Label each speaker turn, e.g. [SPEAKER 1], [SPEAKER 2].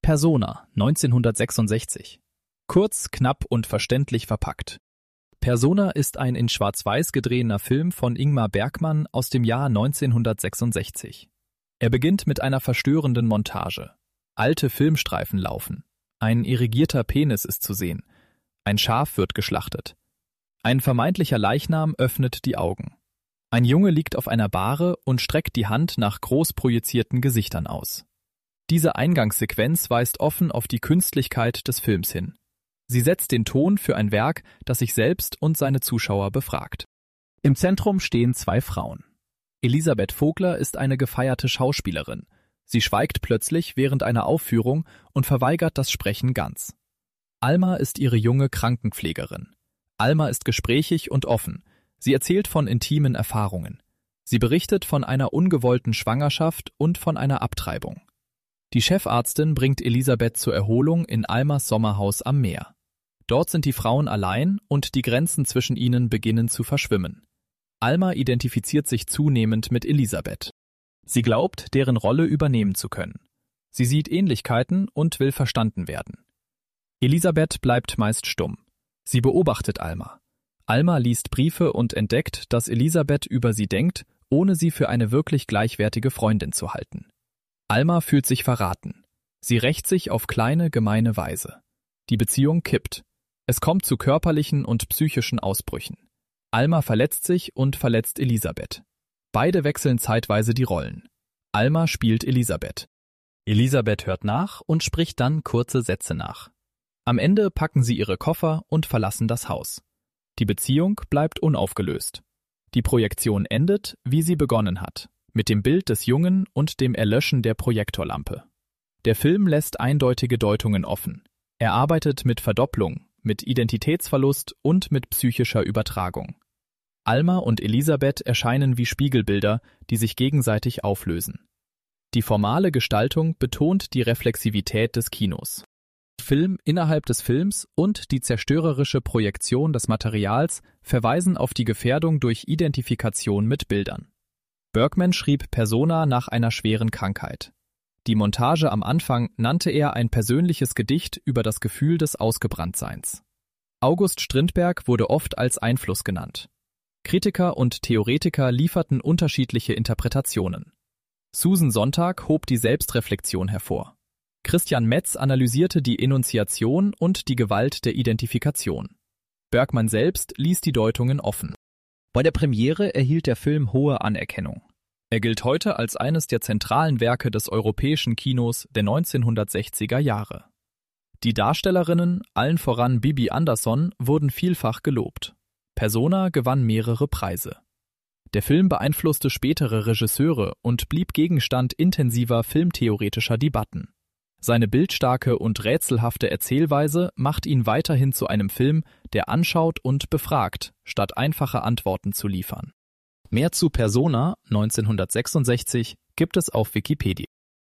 [SPEAKER 1] Persona, 1966. Kurz, knapp und verständlich verpackt. Persona ist ein in Schwarz-Weiß gedreheter Film von Ingmar Bergman aus dem Jahr 1966. Er beginnt mit einer verstörenden Montage. Alte Filmstreifen laufen. Ein irrigierter Penis ist zu sehen. Ein Schaf wird geschlachtet. Ein vermeintlicher Leichnam öffnet die Augen. Ein Junge liegt auf einer Bahre und streckt die Hand nach groß projizierten Gesichtern aus. Diese Eingangssequenz weist offen auf die Künstlichkeit des Films hin. Sie setzt den Ton für ein Werk, das sich selbst und seine Zuschauer befragt. Im Zentrum stehen zwei Frauen. Elisabeth Vogler ist eine gefeierte Schauspielerin. Sie schweigt plötzlich während einer Aufführung und verweigert das Sprechen ganz. Alma ist ihre junge Krankenpflegerin. Alma ist gesprächig und offen. Sie erzählt von intimen Erfahrungen. Sie berichtet von einer ungewollten Schwangerschaft und von einer Abtreibung. Die Chefarztin bringt Elisabeth zur Erholung in Almas Sommerhaus am Meer. Dort sind die Frauen allein und die Grenzen zwischen ihnen beginnen zu verschwimmen. Alma identifiziert sich zunehmend mit Elisabeth. Sie glaubt, deren Rolle übernehmen zu können. Sie sieht Ähnlichkeiten und will verstanden werden. Elisabeth bleibt meist stumm. Sie beobachtet Alma. Alma liest Briefe und entdeckt, dass Elisabeth über sie denkt, ohne sie für eine wirklich gleichwertige Freundin zu halten. Alma fühlt sich verraten. Sie rächt sich auf kleine, gemeine Weise. Die Beziehung kippt. Es kommt zu körperlichen und psychischen Ausbrüchen. Alma verletzt sich und verletzt Elisabeth. Beide wechseln zeitweise die Rollen. Alma spielt Elisabeth. Elisabeth hört nach und spricht dann kurze Sätze nach. Am Ende packen sie ihre Koffer und verlassen das Haus. Die Beziehung bleibt unaufgelöst. Die Projektion endet, wie sie begonnen hat, mit dem Bild des Jungen und dem Erlöschen der Projektorlampe. Der Film lässt eindeutige Deutungen offen. Er arbeitet mit Verdopplung, mit Identitätsverlust und mit psychischer Übertragung. Alma und Elisabeth erscheinen wie Spiegelbilder, die sich gegenseitig auflösen. Die formale Gestaltung betont die Reflexivität des Kinos. Film innerhalb des Films und die zerstörerische Projektion des Materials verweisen auf die Gefährdung durch Identifikation mit Bildern. Bergman schrieb Persona nach einer schweren Krankheit. Die Montage am Anfang nannte er ein persönliches Gedicht über das Gefühl des Ausgebranntseins. August Strindberg wurde oft als Einfluss genannt. Kritiker und Theoretiker lieferten unterschiedliche Interpretationen. Susan Sontag hob die Selbstreflexion hervor. Christian Metz analysierte die Enunziation und die Gewalt der Identifikation. Bergman selbst ließ die Deutungen offen. Bei der Premiere erhielt der Film hohe Anerkennung. Er gilt heute als eines der zentralen Werke des europäischen Kinos der 1960er Jahre. Die Darstellerinnen, allen voran Bibi Andersson, wurden vielfach gelobt. Persona gewann mehrere Preise. Der Film beeinflusste spätere Regisseure und blieb Gegenstand intensiver filmtheoretischer Debatten. Seine bildstarke und rätselhafte Erzählweise macht ihn weiterhin zu einem Film, der anschaut und befragt, statt einfache Antworten zu liefern. Mehr zu Persona 1966 gibt es auf Wikipedia.